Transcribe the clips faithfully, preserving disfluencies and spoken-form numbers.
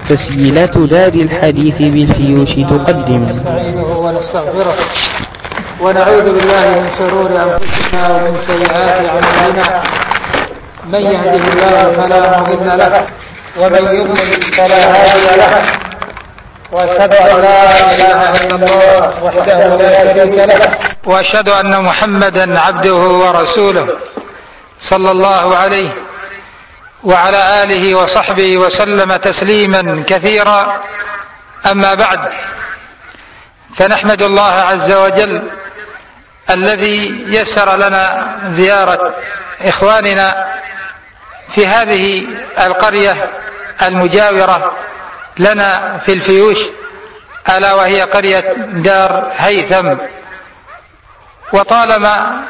تسجيلات دار الحديث بالفيوش تقدم. نستعينه ونستغفره ونعوذ بالله من شرور أنفسنا ومن سيئات أعمالنا. من يهده الله فلا مضل له ومن يضلل فلا هادي له، وأشهد أن لا إله إلا الله وحده لا شريك له، وأشهد أن محمدا عبده ورسوله صلى الله عليه وعلى آله وصحبه وسلم تسليما كثيرا. أما بعد، فنحمد الله عز وجل الذي يسر لنا زيارة إخواننا في هذه القرية المجاورة لنا في الفيوش، ألا وهي قرية دار هيثم. وطالما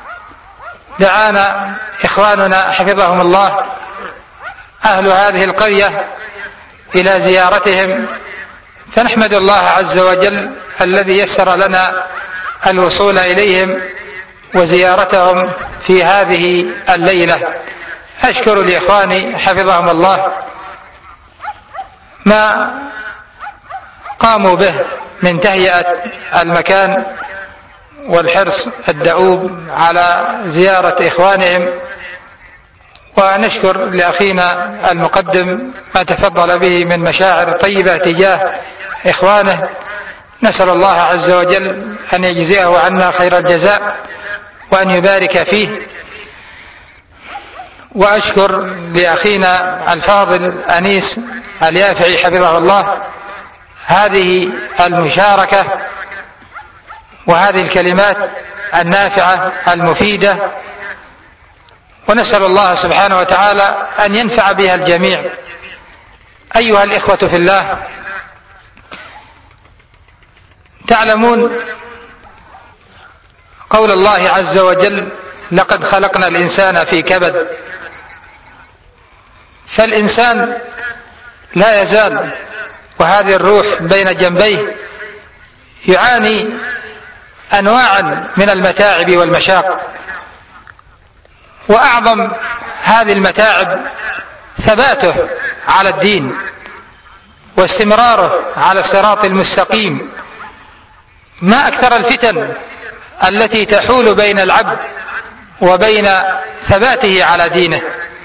دعانا إخواننا حفظهم الله أهل هذه القرية إلى زيارتهم، فنحمد الله عز وجل الذي يسر لنا الوصول إليهم وزيارتهم في هذه الليلة. أشكر لإخواني حفظهم الله ما قاموا به من تهيئة المكان والحرص الدؤوب على زيارة إخوانهم، ونشكر لأخينا المقدم ما تفضل به من مشاعر طيبة تجاه إخوانه. نسأل الله عز وجل أن يجزيه عنا خير الجزاء وأن يبارك فيه. وأشكر لأخينا الفاضل أنيس اليافعي حفظه الله هذه المشاركة وهذه الكلمات النافعة المفيدة، ونسأل الله سبحانه وتعالى أن ينفع بها الجميع. أيها الإخوة في الله، تعلمون قول الله عز وجل: لقد خلقنا الإنسان في كبد. فالإنسان لا يزال وهذه الروح بين جنبيه يعاني أنواعا من المتاعب والمشاق، وأعظم هذه المتاعب ثباته على الدين واستمراره على الصراط المستقيم. ما أكثر الفتن التي تحول بين العبد وبين ثباته على دينه،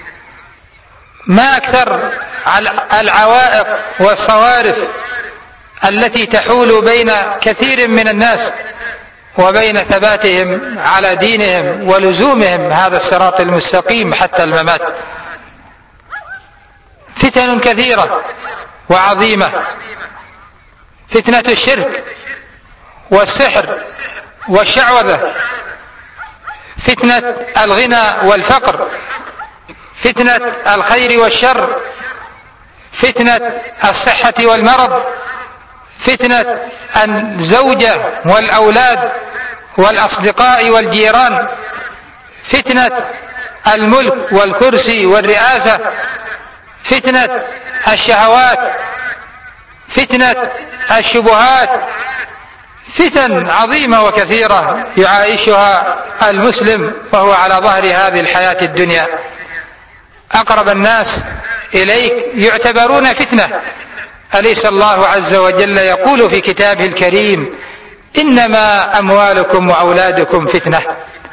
ما أكثر العوائق والصوارف التي تحول بين كثير من الناس وبين ثباتهم على دينهم ولزومهم هذا الصراط المستقيم حتى الممات. فتن كثيرة وعظيمة: فتنة الشرك والسحر والشعوذة، فتنة الغنى والفقر، فتنة الخير والشر، فتنة الصحة والمرض، فتنة الزوجة والأولاد والأصدقاء والجيران، فتنة الملك والكرسي والرئاسة، فتنة الشهوات، فتنة الشبهات. فتن عظيمة وكثيرة يعايشها المسلم وهو على ظهر هذه الحياة الدنيا. أقرب الناس إليك يعتبرون فتنة. أليس الله عز وجل يقول في كتابه الكريم: إنما أموالكم وأولادكم فتنة؟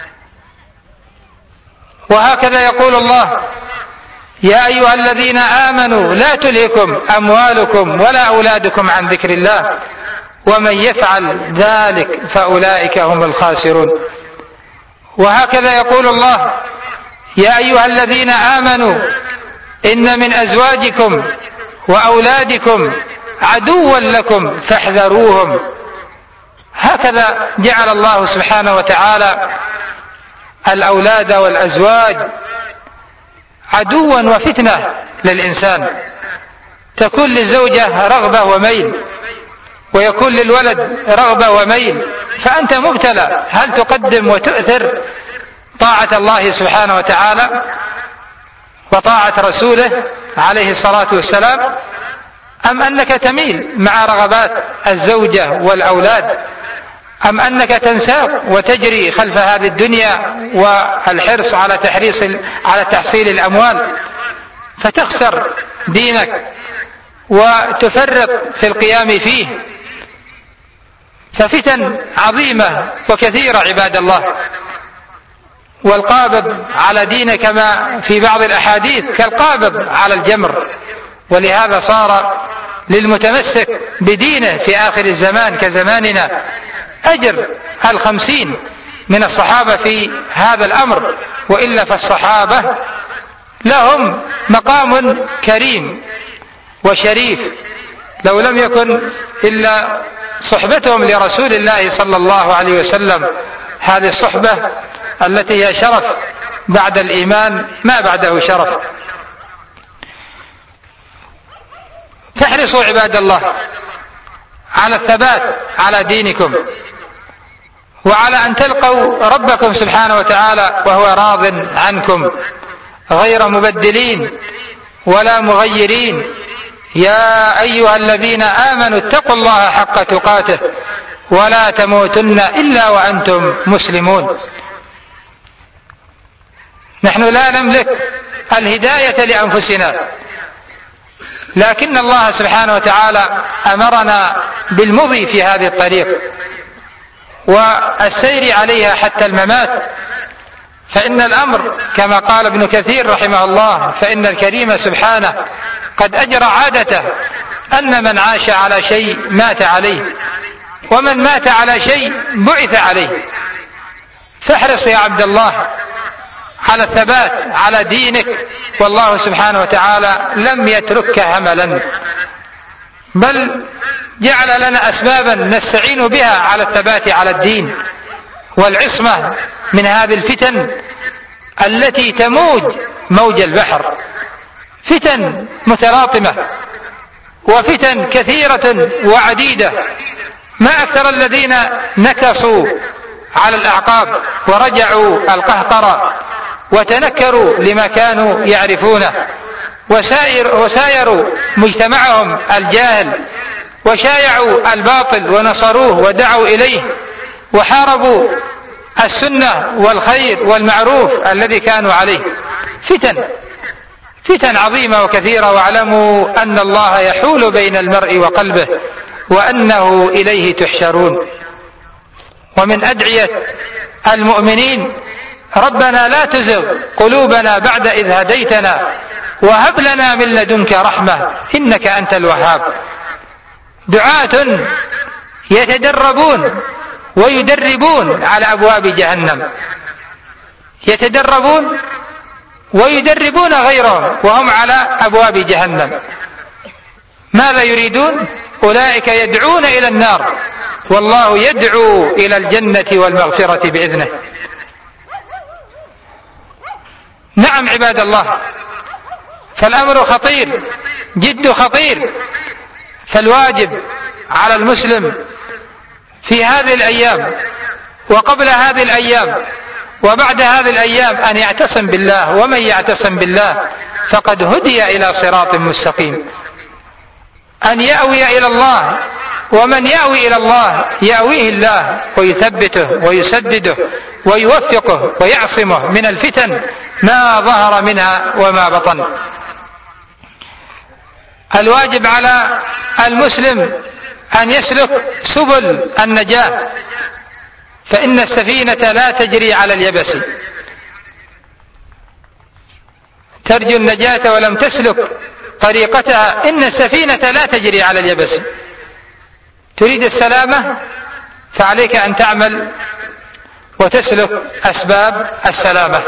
وهكذا يقول الله: يا أيها الذين آمنوا لا تلهكم أموالكم ولا أولادكم عن ذكر الله ومن يفعل ذلك فأولئك هم الخاسرون. وهكذا يقول الله: يا أيها الذين آمنوا إن من أزواجكم وأولادكم عدوا لكم فاحذروهم. هكذا جعل الله سبحانه وتعالى الأولاد والأزواج عدوا وفتنة للإنسان. تكون للزوجة رغبة وميل، ويكون للولد رغبة وميل، فأنت مبتلى: هل تقدم وتؤثر طاعة الله سبحانه وتعالى وطاعة رسوله عليه الصلاة والسلام، أم أنك تميل مع رغبات الزوجة والأولاد، أم أنك تنساق وتجري خلف هذه الدنيا والحرص على تحريص على تحصيل الأموال فتخسر دينك وتفرط في القيام فيه، ففتن عظيمة وكثيرة عباد الله. والقابض على دينه كما في بعض الأحاديث كالقابض على الجمر، ولهذا صار للمتمسك بدينه في آخر الزمان كزماننا أجر الخمسين من الصحابة في هذا الأمر، وإلا فالصحابة لهم مقام كريم وشريف لو لم يكن إلا صحبتهم لرسول الله صلى الله عليه وسلم، هذه الصحبة التي هي شرف بعد الإيمان ما بعده شرف. فاحرصوا عباد الله على الثبات على دينكم، وعلى أن تلقوا ربكم سبحانه وتعالى وهو راض عنكم غير مبدلين ولا مغيرين. يا أيها الذين آمنوا اتقوا الله حق تقاته ولا تموتن إلا وأنتم مسلمون. نحن لا نملك الهداية لأنفسنا، لكن الله سبحانه وتعالى أمرنا بالمضي في هذه الطريق والسير عليها حتى الممات. فإن الأمر كما قال ابن كثير رحمه الله: فإن الكريم سبحانه قد أجرى عادته أن من عاش على شيء مات عليه، ومن مات على شيء بعث عليه. فاحرص يا عبد الله على الثبات على دينك، والله سبحانه وتعالى لم يتركك هملا، بل جعل لنا أسبابا نستعين بها على الثبات على الدين والعصمة من هذه الفتن التي تموج موج البحر، فتن متلاطمة وفتن كثيرة وعديدة. ما أكثر الذين نكصوا على الأعقاب ورجعوا القهقرة وتنكروا لما كانوا يعرفونه، وسائر وسايروا مجتمعهم الجاهل، وشايعوا الباطل ونصروه ودعوا إليه، وحاربوا السنة والخير والمعروف الذي كانوا عليه. فتن فتن عظيمة وكثيرة. واعلموا أن الله يحول بين المرء وقلبه وأنه إليه تحشرون. ومن أدعية المؤمنين: ربنا لا تزغ قلوبنا بعد إذ هديتنا وهب لنا من لدنك رحمة إنك أنت الوهاب. دعاة يتدربون ويدربون على أبواب جهنم، يتدربون ويدربون غيرهم وهم على أبواب جهنم. ماذا يريدون؟ أولئك يدعون إلى النار والله يدعو إلى الجنة والمغفرة بإذنه. نعم عباد الله، فالأمر خطير جد خطير. فالواجب على المسلم في هذه الأيام وقبل هذه الأيام وبعد هذه الأيام أن يعتصم بالله، ومن يعتصم بالله فقد هدي إلى صراط مستقيم. أن يأوي إلى الله، ومن يأوي إلى الله يأويه الله ويثبته ويسدده ويوفقه ويعصمه من الفتن ما ظهر منها وما بطن. الواجب على المسلم أن يسلك سبل النجاة، فإن السفينة لا تجري على اليبس. ترجو النجاة ولم تسلك طريقتها، إن السفينة لا تجري على اليبس. تريد السلامة فعليك أن تعمل وتسلك أسباب السلامة.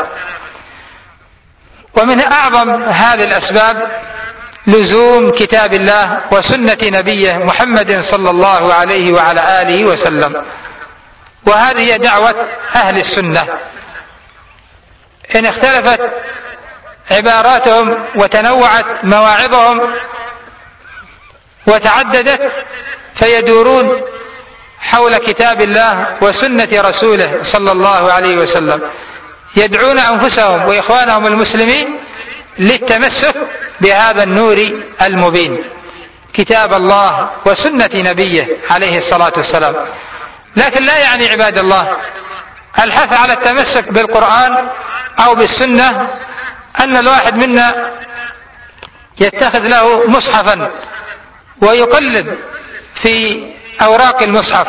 ومن أعظم هذه الأسباب لزوم كتاب الله وسنة نبيه محمد صلى الله عليه وعلى آله وسلم. وهذه هي دعوة أهل السنة. إن اختلفت عباراتهم وتنوعت مواعظهم وتعددت، فيدورون حول كتاب الله وسنة رسوله صلى الله عليه وسلم، يدعون أنفسهم وإخوانهم المسلمين للتمسك بهذا النور المبين، كتاب الله وسنة نبيه عليه الصلاة والسلام. لكن لا يعني عباد الله الحث على التمسك بالقرآن أو بالسنة أن الواحد منا يتخذ له مصحفا ويقلب في أوراق المصحف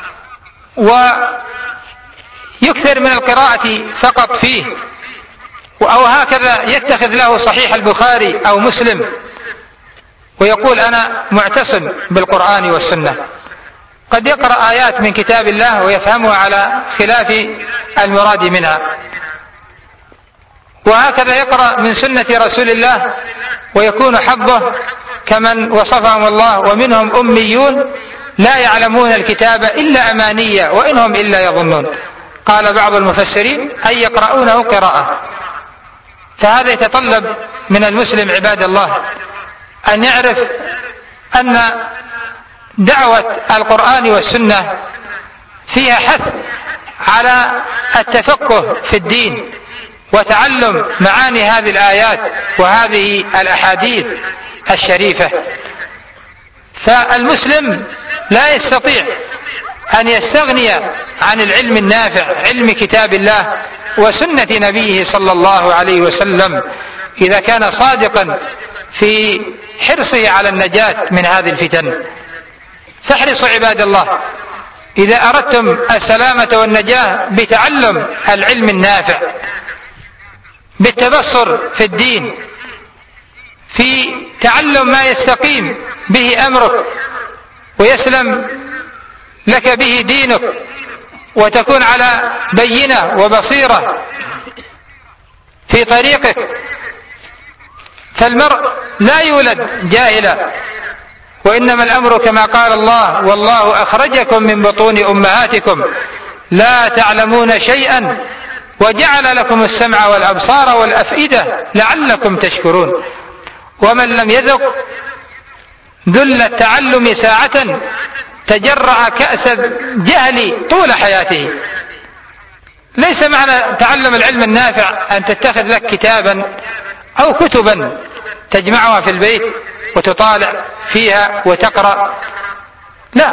ويكثر من القراءة فقط فيه، أو هكذا يتخذ له صحيح البخاري أو مسلم ويقول أنا معتصم بالقرآن والسنة. قد يقرأ آيات من كتاب الله ويفهمها على خلاف المراد منها، وهكذا يقرأ من سنة رسول الله ويكون حظه كمن وصفهم الله: ومنهم أميون لا يعلمون الكتاب إلا أمانية وإنهم إلا يظنون. قال بعض المفسرين أي يقرؤونه قراءة. فهذا يتطلب من المسلم عباد الله أن يعرف أن دعوة القرآن والسنة فيها حث على التفقه في الدين وتعلم معاني هذه الآيات وهذه الأحاديث الشريفة. فالمسلم لا يستطيع أن يستغني عن العلم النافع، علم كتاب الله وسنة نبيه صلى الله عليه وسلم، إذا كان صادقا في حرصه على النجاة من هذه الفتن. فاحرصوا عباد الله إذا أردتم السلامة والنجاة بتعلم العلم النافع، بالتبصر في الدين، في تعلم ما يستقيم به أمرك ويسلم لك به دينك وتكون على بينة وبصيرة في طريقك. فالمرء لا يولد جاهلا، وإنما الأمر كما قال الله: والله أخرجكم من بطون أمهاتكم لا تعلمون شيئا وجعل لكم السمع والأبصار والأفئدة لعلكم تشكرون. ومن لم يذق ذل التعلم ساعة تجرع كأس الجهل طول حياته. ليس معنى تعلم العلم النافع أن تتخذ لك كتابا أو كتبا تجمعها في البيت وتطالع فيها وتقرأ، لا،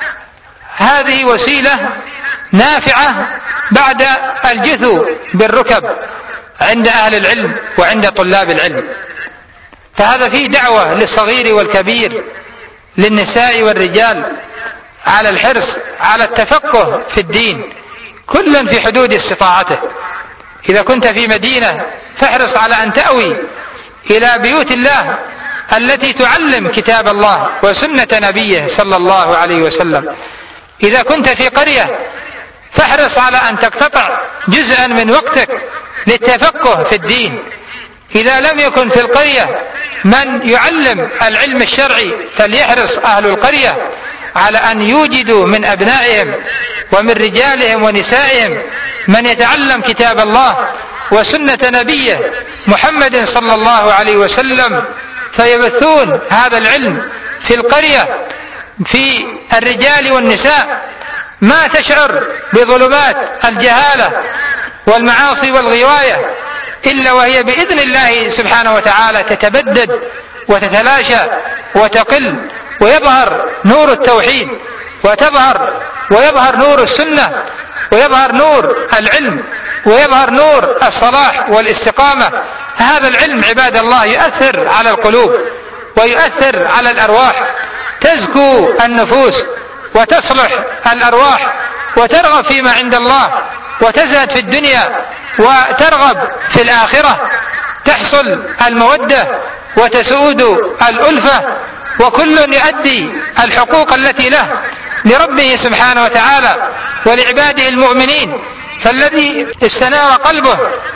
هذه وسيلة نافعة بعد الجثو بالركب عند أهل العلم وعند طلاب العلم. فهذا فيه دعوة للصغير والكبير، للنساء والرجال، على الحرص على التفقه في الدين كل في حدود استطاعته. إذا كنت في مدينة فاحرص على أن تأوي إلى بيوت الله التي تعلم كتاب الله وسنة نبيه صلى الله عليه وسلم. إذا كنت في قرية فاحرص على أن تقتطع جزءا من وقتك للتفقه في الدين. إذا لم يكن في القرية من يعلم العلم الشرعي فليحرص أهل القرية على أن يوجدوا من أبنائهم ومن رجالهم ونسائهم من يتعلم كتاب الله وسنة نبيه محمد صلى الله عليه وسلم، فيبثون هذا العلم في القرية في الرجال والنساء. ما تشعر بظلمات الجهالة والمعاصي والغواية إلا وهي بإذن الله سبحانه وتعالى تتبدد وتتلاشى وتقل، ويظهر نور التوحيد وتظهر ويظهر نور السنة ويظهر نور العلم ويظهر نور الصلاح والاستقامة. هذا العلم عباد الله يؤثر على القلوب ويؤثر على الأرواح، تزكو النفوس وتصلح الأرواح وترغب فيما عند الله وتزهد في الدنيا وترغب في الآخرة، تحصل المودة وتسود الألفة، وكل يؤدي الحقوق التي له لربه سبحانه وتعالى ولعباده المؤمنين. فالذي استنار قلبه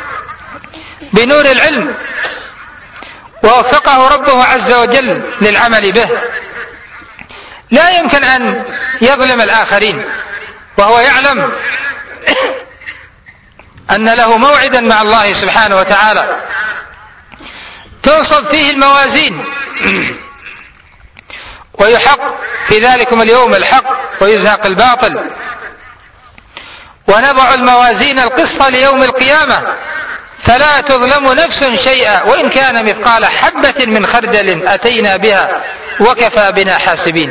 بنور العلم ووفقه ربه عز وجل للعمل به لا يمكن أن يظلم الآخرين، وهو يعلم أن له موعدا مع الله سبحانه وتعالى تنصب فيه الموازين ويحق في ذلكم اليوم الحق ويزهق الباطل، ونضع الموازين القسط ليوم القيامة فلا تظلم نفس شيئا وإن كان مثقال حبة من خردل أتينا بها وكفى بنا حاسبين.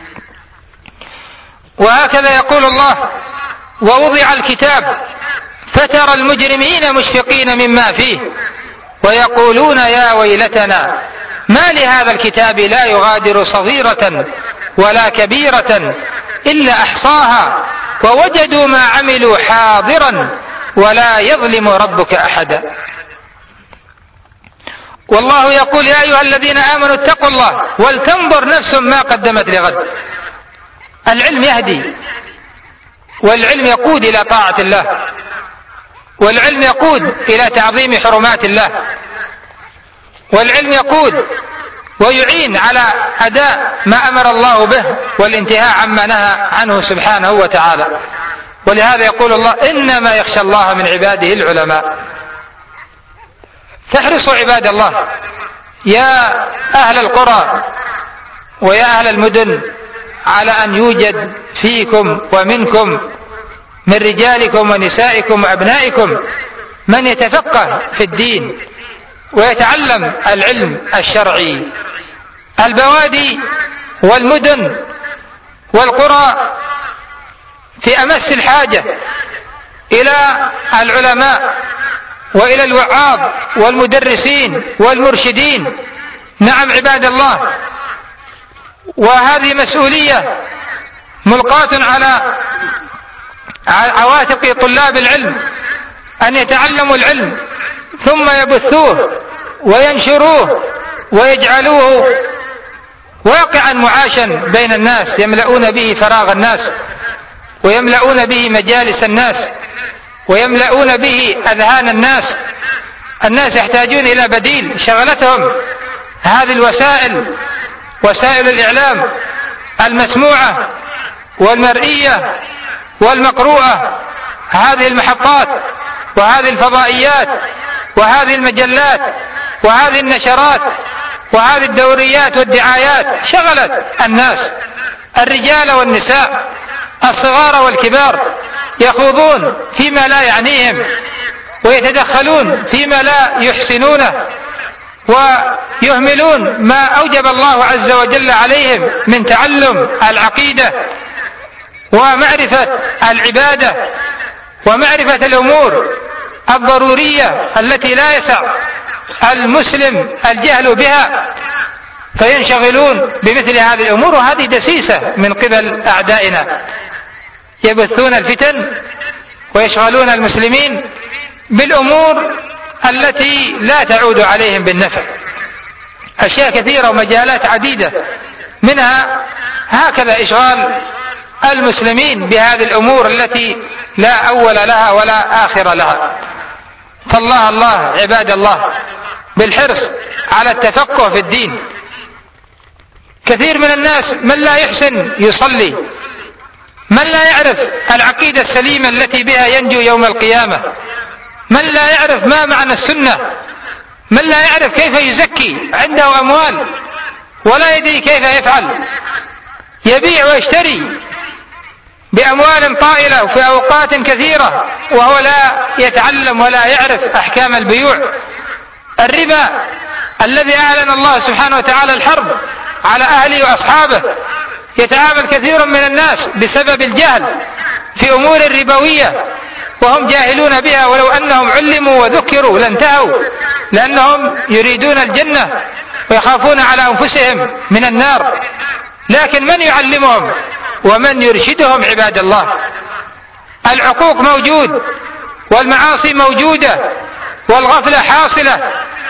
وهكذا يقول الله: ووضع الكتاب فترى المجرمين مشفقين مما فيه ويقولون يا ويلتنا ما لهذا الكتاب لا يغادر صغيرة ولا كبيرة إلا أحصاها ووجدوا ما عملوا حاضرا ولا يظلم ربك أحدا. والله يقول يا أيها الذين آمنوا اتقوا الله ولتنظر نفس ما قدمت لغد. العلم يهدي، والعلم يقود إلى طاعة الله، والعلم يقود إلى تعظيم حرمات الله، والعلم يقود ويعين على أداء ما أمر الله به والانتهاء عما نهى عنه سبحانه وتعالى. ولهذا يقول الله إنما يخشى الله من عباده العلماء. فاحرصوا عباد الله يا أهل القرى ويا أهل المدن على أن يوجد فيكم ومنكم من رجالكم ونسائكم وأبنائكم من يتفقه في الدين ويتعلم العلم الشرعي. البوادي والمدن والقرى في أمس الحاجة إلى العلماء وإلى الوعاظ والمدرسين والمرشدين. نعم عباد الله، وهذه مسؤولية ملقاة على عواتق طلاب العلم أن يتعلموا العلم ثم يبثوه وينشروه ويجعلوه واقعا معاشا بين الناس، يملؤون به فراغ الناس ويملؤون به مجالس الناس ويملؤون به أذهان الناس. الناس يحتاجون إلى بديل. شغلتهم هذه الوسائل، وسائل الإعلام المسموعة والمرئية والمقروءة، هذه المحطات وهذه الفضائيات وهذه المجلات وهذه النشرات وهذه الدوريات والدعايات شغلت الناس، الرجال والنساء، الصغار والكبار، يخوضون فيما لا يعنيهم ويتدخلون فيما لا يحسنونه ويهملون ما أوجب الله عز وجل عليهم من تعلم العقيدة ومعرفة العبادة ومعرفة الأمور الضرورية التي لا يسع المسلم الجهل بها، فينشغلون بمثل هذه الأمور. وهذه دسيسة من قبل أعدائنا، يبثون الفتن ويشغلون المسلمين بالأمور التي لا تعود عليهم بالنفع. أشياء كثيرة ومجالات عديدة، منها هكذا إشغال المسلمين بهذه الأمور التي لا أول لها ولا آخر لها. فالله الله عباد الله بالحرص على التفقه في الدين. كثير من الناس من لا يحسن يصلي، من لا يعرف العقيدة السليمة التي بها ينجو يوم القيامة، من لا يعرف ما معنى السنة، من لا يعرف كيف يزكي، عنده أموال ولا يدري كيف يفعل، يبيع ويشتري بأموال طائلة وفي أوقات كثيرة وهو لا يتعلم ولا يعرف أحكام البيوع. الربا الذي أعلن الله سبحانه وتعالى الحرب على أهله وأصحابه، يتعامل كثير من الناس بسبب الجهل في أمور ربوية وهم جاهلون بها، ولو أنهم علموا وذكروا لانتهوا، لأنهم يريدون الجنة ويخافون على أنفسهم من النار. لكن من يعلمهم ومن يرشدهم عباد الله؟ العقوق موجود والمعاصي موجودة والغفلة حاصلة،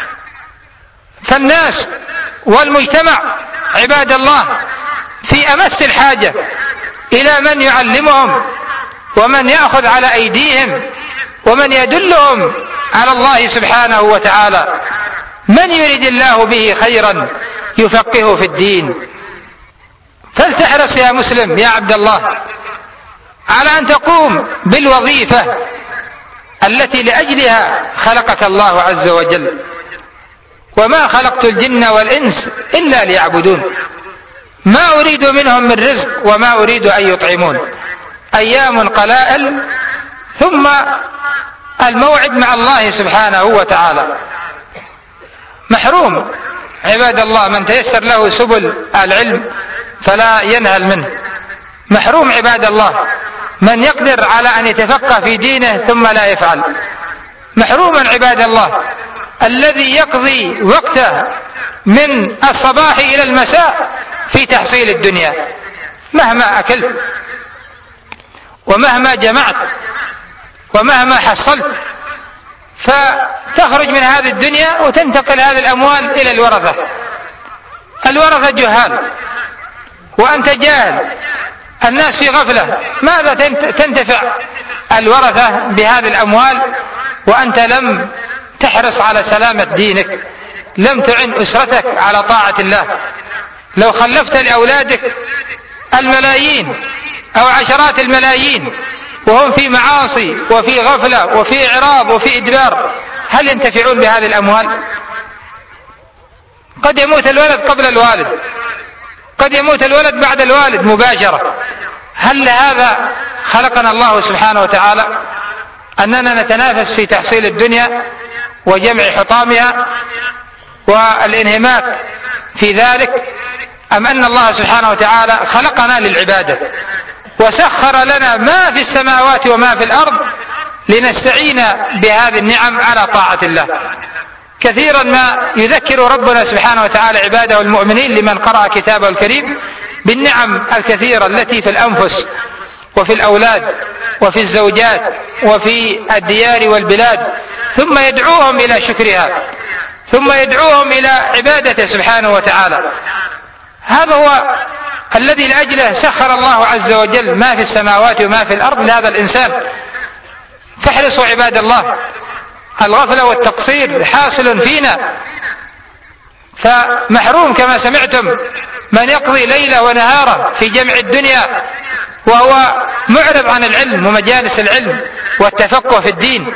فالناس والمجتمع عباد الله في أمس الحاجة إلى من يعلمهم ومن يأخذ على أيديهم ومن يدلهم على الله سبحانه وتعالى. من يريد الله به خيرا يفقهه في الدين. فلتحرص يا مسلم يا عبد الله على أن تقوم بالوظيفة التي لأجلها خلقك الله عز وجل. وما خلقت الجن والإنس إلا ليعبدون ما أريد منهم من رزق وما أريد أن يطعمون. أيام قلائل ثم الموعد مع الله سبحانه وتعالى. محروم عباد الله من تيسر له سبل العلم فلا ينهل منه. محروم عباد الله من يقدر على أن يتفقه في دينه ثم لا يفعل. محروما عباد الله الذي يقضي وقته من الصباح إلى المساء في تحصيل الدنيا، مهما أكلت ومهما جمعت ومهما حصلت، فتخرج من هذه الدنيا وتنتقل هذه الأموال إلى الورثة. الورثة جهال وأنت جاهل، الناس في غفلة، ماذا تنتفع الورثة بهذه الأموال وأنت لم تحرص على سلامة دينك، لم تعن أسرتك على طاعة الله؟ لو خلفت لأولادك الملايين أو عشرات الملايين وهم في معاصي وفي غفلة وفي إعراض وفي إدبار، هل ينتفعون بهذه الأموال؟ قد يموت الولد قبل الوالد، قد يموت الولد بعد الوالد مباشرة. هل لهذا خلقنا الله سبحانه وتعالى؟ أننا نتنافس في تحصيل الدنيا وجمع حطامها والانهماك في ذلك، أم أن الله سبحانه وتعالى خلقنا للعبادة وسخر لنا ما في السماوات وما في الأرض لنستعين بهذه النعم على طاعة الله؟ كثيرا ما يذكر ربنا سبحانه وتعالى عباده المؤمنين لمن قرأ كتابه الكريم بالنعم الكثيرة التي في الأنفس وفي الأولاد وفي الزوجات وفي الديار والبلاد، ثم يدعوهم إلى شكرها، ثم يدعوهم إلى عبادته سبحانه وتعالى. هذا هو الذي لأجله سخر الله عز وجل ما في السماوات وما في الأرض لهذا الإنسان. فاحرصوا عباد الله، الغفلة والتقصير حاصل فينا، فمحروم كما سمعتم من يقضي ليلة ونهارا في جمع الدنيا وهو معرض عن العلم ومجالس العلم والتفقه في الدين،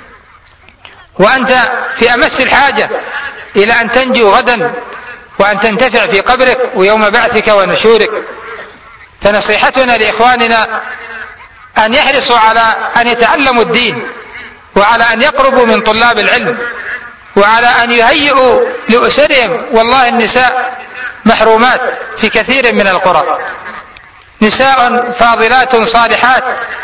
وأنت في أمس الحاجة إلى أن تنجو غدا وأن تنتفع في قبرك ويوم بعثك ونشورك. فنصيحتنا لإخواننا أن يحرصوا على أن يتعلموا الدين، وعلى أن يقربوا من طلاب العلم، وعلى أن يهيئوا لأسرهم. والله النساء محرومات في كثير من القرى، نساء فاضلات صالحات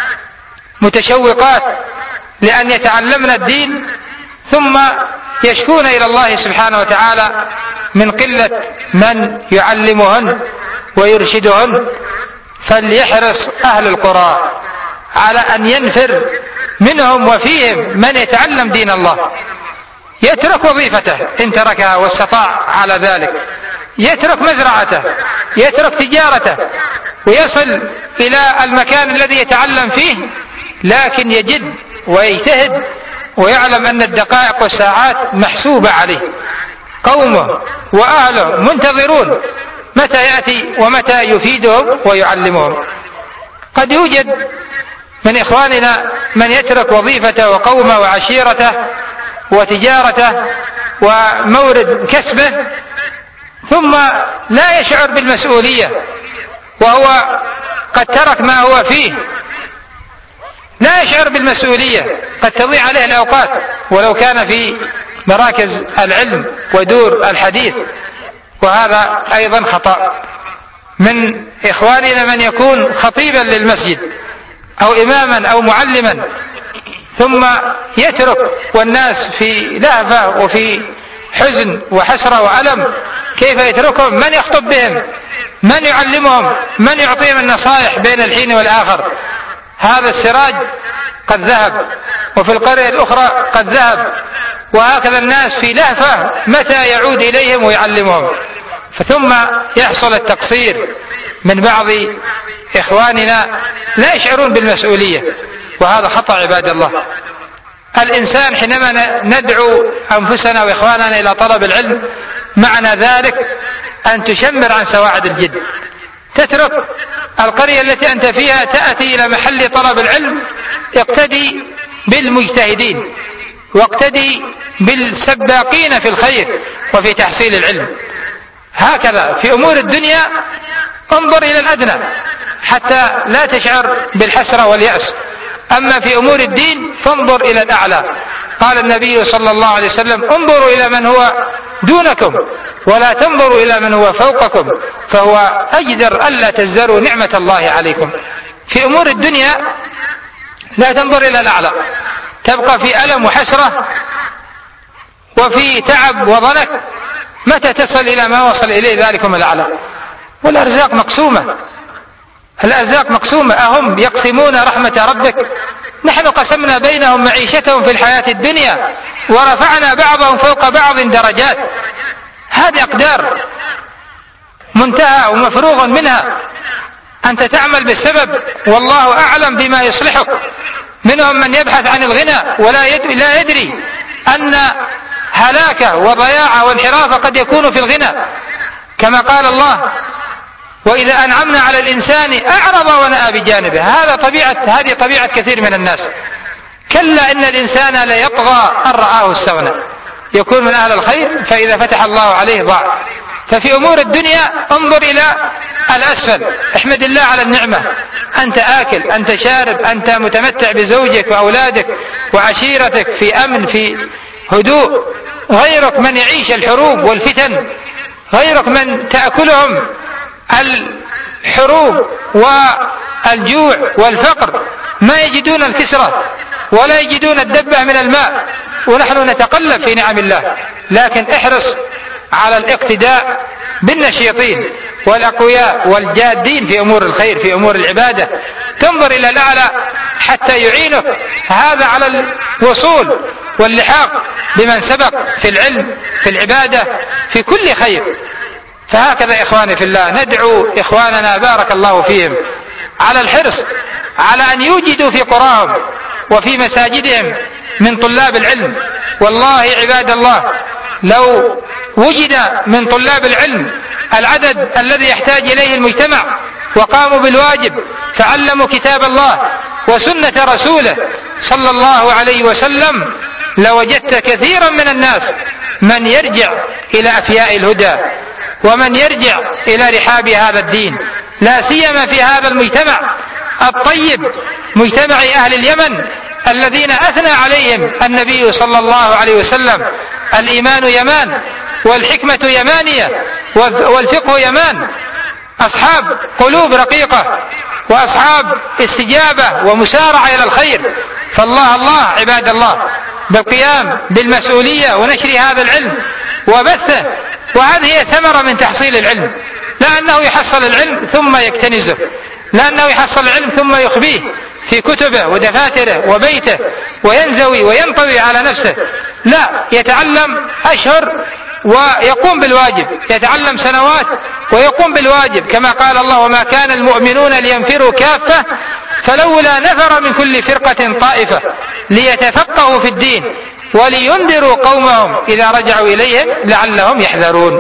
متشوقات لأن يتعلمن الدين، ثم يشكون إلى الله سبحانه وتعالى من قلة من يعلمهن ويرشدهن. فليحرص أهل القرى على أن ينفر منهم وفيهم من يتعلم دين الله، يترك وظيفته إن تركها واستطاع على ذلك، يترك مزرعته، يترك تجارته، ويصل إلى المكان الذي يتعلم فيه، لكن يجد ويجتهد ويعلم أن الدقائق والساعات محسوبة عليه. قومه وأهله منتظرون متى يأتي ومتى يفيدهم ويعلمهم. قد يوجد من إخواننا من يترك وظيفته وقومه وعشيرته وتجارته ومورد كسبه، ثم لا يشعر بالمسؤولية وهو قد ترك ما هو فيه، لا يشعر بالمسؤولية، قد تضيع عليه الأوقات ولو كان في مراكز العلم ودور الحديث. وهذا أيضا خطأ. من إخواننا من يكون خطيبا للمسجد أو إماما أو معلما ثم يترك والناس في لهفة وفي حزن وحسرة وألم، كيف يتركهم؟ من يخطب بهم؟ من يعلمهم؟ من يعطيهم النصائح بين الحين والآخر؟ هذا السراج قد ذهب، وفي القرية الأخرى قد ذهب، وهكذا الناس في لهفة متى يعود إليهم ويعلمهم؟ ثم يحصل التقصير من بعض إخواننا لا يشعرون بالمسؤولية، وهذا خطأ عباد الله. الإنسان حينما ندعو أنفسنا وإخواننا إلى طلب العلم معنى ذلك أن تشمر عن سواعد الجد، تترك القرية التي أنت فيها تأتي إلى محل طلب العلم. اقتدي بالمجتهدين واقتدي بالسباقين في الخير وفي تحصيل العلم. هكذا في أمور الدنيا انظر إلى الأدنى حتى لا تشعر بالحسرة واليأس، أما في أمور الدين فانظر إلى الأعلى. قال النبي صلى الله عليه وسلم: انظروا إلى من هو دونكم ولا تنظروا إلى من هو فوقكم، فهو أجدر ألا تزدروا نعمة الله عليكم. في أمور الدنيا لا تنظر إلى الأعلى، تبقى في ألم وحسرة وفي تعب وضنك، متى تصل إلى ما وصل إليه ذلكم الأعلى؟ والأرزاق مقسومة، الأرزاق مقسومة. أهم يقسمون رحمة ربك؟ نحن قسمنا بينهم معيشتهم في الحياة الدنيا ورفعنا بعضهم فوق بعض درجات. هذه أقدار منتهى ومفروغ منها. أنت تعمل بالسبب والله أعلم بما يصلحك. منهم من يبحث عن الغنى ولا يدري أن هلاكه وضياعه وانحرافه قد يكون في الغنى، كما قال الله: وإذا أنعمنا على الإنسان أعرض ونأى بجانبه. هذا طبيعة هذه طبيعة كثير من الناس. كلا إن الإنسان ليطغى أن رآه استغنى، يكون من أهل الخير فإذا فتح الله عليه ضاع. ففي أمور الدنيا انظر إلى الأسفل، احمد الله على النعمة، أنت آكل، أنت شارب، أنت متمتع بزوجك وأولادك وعشيرتك في أمن في هدوء. غيرك من يعيش الحروب والفتن، غيرك من تأكلهم الحروب والجوع والفقر، ما يجدون الكسرة ولا يجدون الدبة من الماء، ونحن نتقلب في نعم الله. لكن احرص على الاقتداء بالنشيطين والأقوياء والجادين في أمور الخير، في أمور العبادة. تنظر إلى الأعلى حتى يعينك هذا على الوصول واللحاق بمن سبق في العلم، في العبادة، في كل خير. فهكذا إخواني في الله ندعو إخواننا بارك الله فيهم على الحرص على أن يوجدوا في قراهم وفي مساجدهم من طلاب العلم. والله عباد الله، لو وجد من طلاب العلم العدد الذي يحتاج إليه المجتمع وقاموا بالواجب فعلموا كتاب الله وسنة رسوله صلى الله عليه وسلم، لوجدت كثيرا من الناس من يرجع إلى أفياء الهدى ومن يرجع إلى رحاب هذا الدين، لا سيما في هذا المجتمع الطيب، مجتمع أهل اليمن الذين أثنى عليهم النبي صلى الله عليه وسلم: الإيمان يمان والحكمة يمانية والفقه يمان. أصحاب قلوب رقيقة وأصحاب استجابة ومسارعة إلى الخير. فالله الله عباد الله بالقيام بالمسؤولية ونشر هذا العلم وبثه. وهذه هي ثمرة من تحصيل العلم، لا أنه يحصل العلم ثم يكتنزه، لا أنه يحصل العلم ثم يخبيه في كتبه ودفاتره وبيته وينزوي وينطوي على نفسه، لا، يتعلم أشهر ويقوم بالواجب، يتعلم سنوات ويقوم بالواجب، كما قال الله: وما كان المؤمنون لينفروا كافة فلولا نفر من كل فرقة طائفة ليتفقهوا في الدين ولينذروا قومهم إذا رجعوا إليهم لعلهم يحذرون.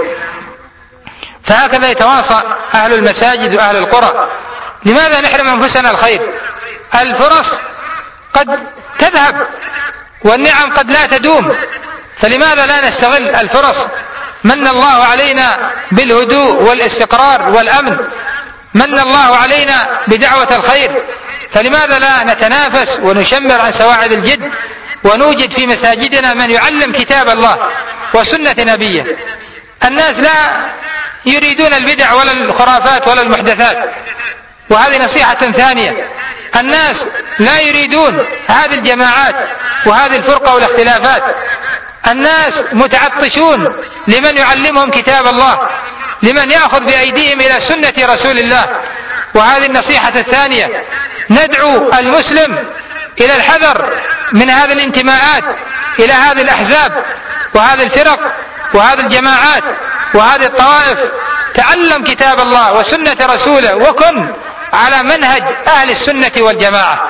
فهكذا يتواصى أهل المساجد وأهل القرى. لماذا نحرم أنفسنا الخير؟ الفرص قد تذهب والنعم قد لا تدوم، فلماذا لا نستغل الفرص؟ من الله علينا بالهدوء والاستقرار والأمن، من الله علينا بدعوة الخير، فلماذا لا نتنافس ونشمر عن سواعد الجد ونوجد في مساجدنا من يعلم كتاب الله وسنة نبيه؟ الناس لا يريدون البدع ولا الخرافات ولا المحدثات. وهذه نصيحة ثانية: الناس لا يريدون هذه الجماعات وهذه الفرقة والاختلافات. الناس متعطشون لمن يعلمهم كتاب الله، لمن يأخذ بأيديهم إلى سنة رسول الله. وهذه النصيحة الثانية: ندعو المسلم إلى الحذر من هذه الانتماءات إلى هذه الأحزاب وهذه الفرق وهذه الجماعات وهذه الطوائف. تعلم كتاب الله وسنة رسوله وكن على منهج أهل السنة والجماعة.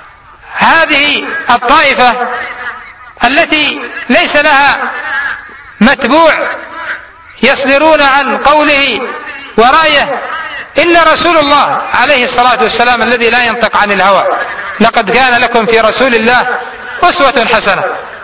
هذه الطائفة التي ليس لها متبوع يصدرون عن قوله ورأيه إلا رسول الله عليه الصلاة والسلام الذي لا ينطق عن الهوى: لقد كان لكم في رسول الله أسوة حسنة.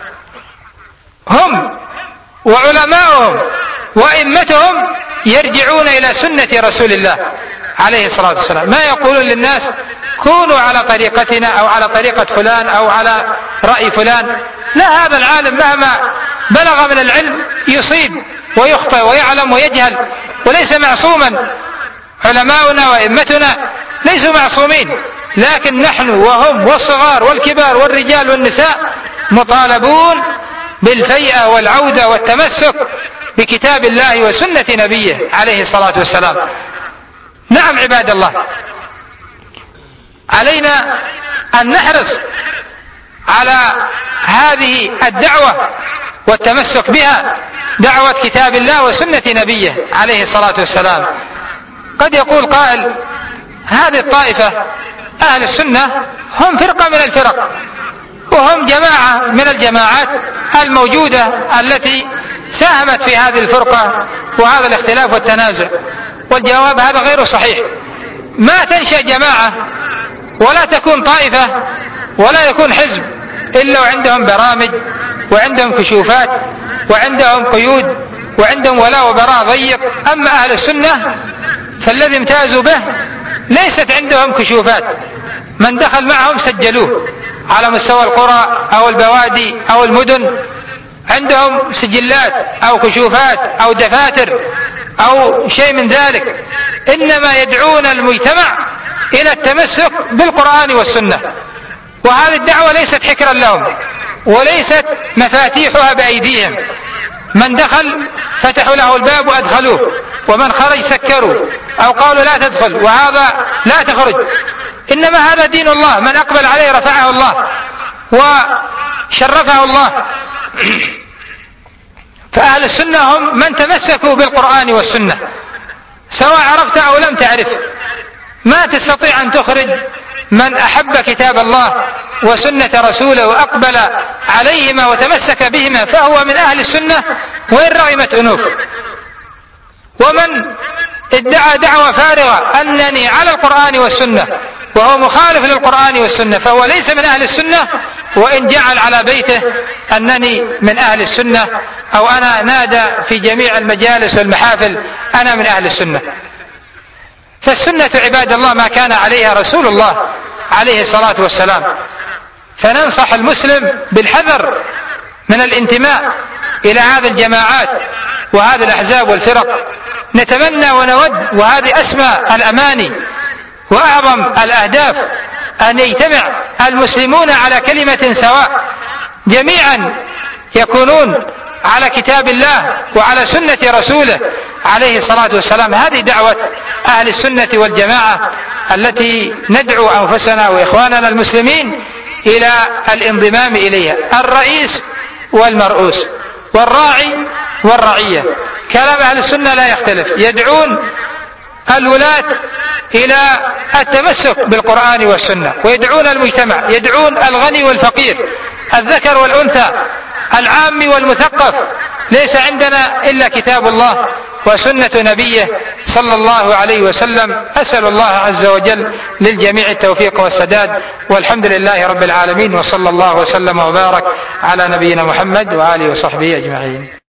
هم وعلماؤهم وإمتهم يرجعون إلى سنة رسول الله عليه الصلاة والسلام، ما يقولون للناس كونوا على طريقتنا أو على طريقة فلان أو على رأي فلان. لا، هذا العالم مهما بلغ من العلم يصيب ويخطئ ويعلم ويجهل وليس معصوما. علماؤنا وإمتنا ليسوا معصومين، لكن نحن وهم والصغار والكبار والرجال والنساء مطالبون بالفيئة والعودة والتمسك بكتاب الله وسنة نبيه عليه الصلاة والسلام. نعم عباد الله، علينا أن نحرص على هذه الدعوة والتمسك بها، دعوة كتاب الله وسنة نبيه عليه الصلاة والسلام. قد يقول قائل: هذه الطائفة أهل السنة هم فرقة من الفرق، وهم جماعة من الجماعات الموجودة التي ساهمت في هذه الفرقة وهذا الاختلاف والتنازع. والجواب هذا غير صحيح. ما تنشأ جماعة ولا تكون طائفة ولا يكون حزب إلا وعندهم برامج وعندهم كشوفات وعندهم قيود وعندهم ولاء وبراء ضيق. أما أهل السنة فالذي امتازوا به ليست عندهم كشوفات، من دخل معهم سجلوه على مستوى القرى أو البوادي أو المدن، عندهم سجلات أو كشوفات أو دفاتر أو شيء من ذلك، إنما يدعون المجتمع إلى التمسك بالقرآن والسنة. وهذه الدعوة ليست حكرا لهم وليست مفاتيحها بأيديهم، من دخل فتحوا له الباب وأدخلوه، ومن خرج سكروا أو قالوا لا تدخل وهذا لا تخرج. إنما هذا دين الله، من أقبل عليه رفعه الله وشرفه الله. فأهل السنة هم من تمسكوا بالقرآن والسنة، سواء عرفت أو لم تعرف. ما تستطيع أن تخرج من أحب كتاب الله وسنة رسوله وأقبل عليهما وتمسك بهما فهو من أهل السنة وإن رغمت أنوف. ومن ادعى دعوة فارغة أنني على القرآن والسنة وهو مخالف للقرآن والسنة فهو ليس من أهل السنة، وإن جعل على بيته أنني من أهل السنة أو أنا نادى في جميع المجالس والمحافل أنا من أهل السنة. فالسنة عباد الله ما كان عليها رسول الله عليه الصلاة والسلام. فننصح المسلم بالحذر من الانتماء إلى هذه الجماعات وهذه الأحزاب والفرق. نتمنى ونود، وهذه أسمى الأماني وأعظم الأهداف، أن يجتمع المسلمون على كلمة سواء، جميعا يكونون على كتاب الله وعلى سنة رسوله عليه الصلاة والسلام. هذه دعوة أهل السنة والجماعة التي ندعو أنفسنا وإخواننا المسلمين إلى الانضمام إليها. الرئيس والمرؤوس والراعي والرعية، كلام أهل السنة لا يختلف، يدعون الولاة إلى التمسك بالقرآن والسنة، ويدعون المجتمع، يدعون الغني والفقير، الذكر والأنثى، العام والمثقف. ليس عندنا إلا كتاب الله وسنة نبيه صلى الله عليه وسلم. أسأل الله عز وجل للجميع التوفيق والسداد، والحمد لله رب العالمين، وصلى الله وسلم وبارك على نبينا محمد وآله وصحبه أجمعين.